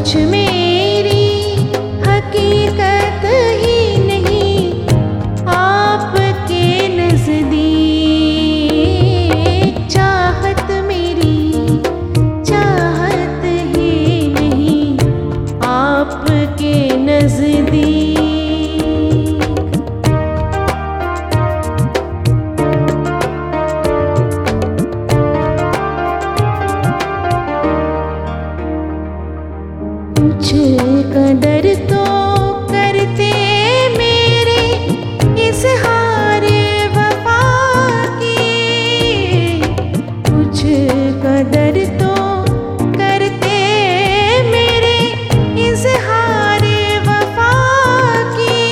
कुछ मेरी हकीकत ही नहीं आपके नज़दीक। चाहत मेरी चाहत ही नहीं आपके नज़दीक। कुछ कदर तो करते मेरे इज़हार वफ़ा की। कुछ कदर तो करते मेरे इज़हार वफ़ा की।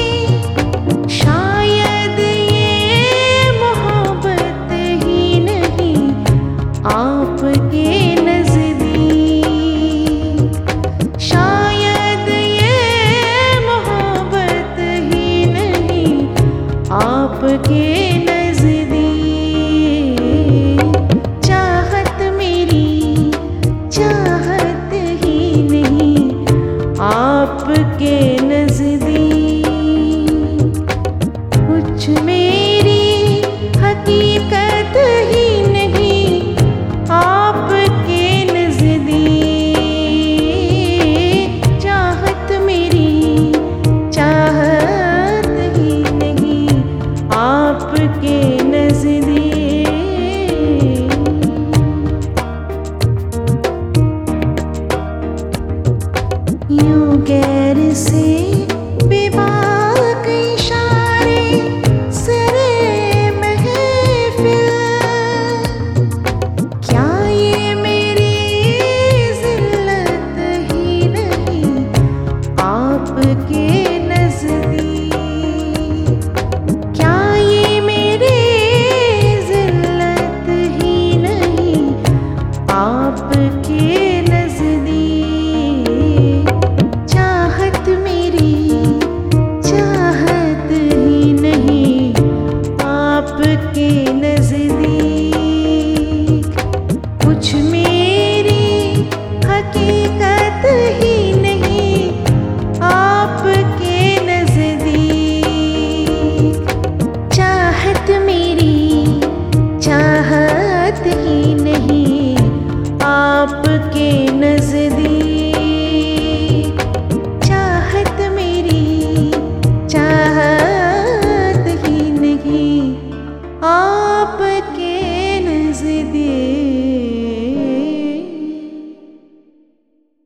शायद ये मोहब्बत ही नहीं आपके नज़दीक। शायद ये मोहब्बत ही नहीं आपके नज़दीक। चाहत मेरी चाहत ही नहीं आपके नज़दीक। कुछ मेरी हकीकत ही नहीं आपके नज़दीक। चाहत मेरी चाहत ही नहीं आपके नज़दीक। यूं गैर से बेबाक इशारे सरे महफिल। क्या ये मेरी ज़िल्लत ही नहीं आपके नज़दीक। क्या ये मेरी ज़िल्लत ही नहीं आपके नज़दीक। चाहत मेरी चाहत ही नहीं आपके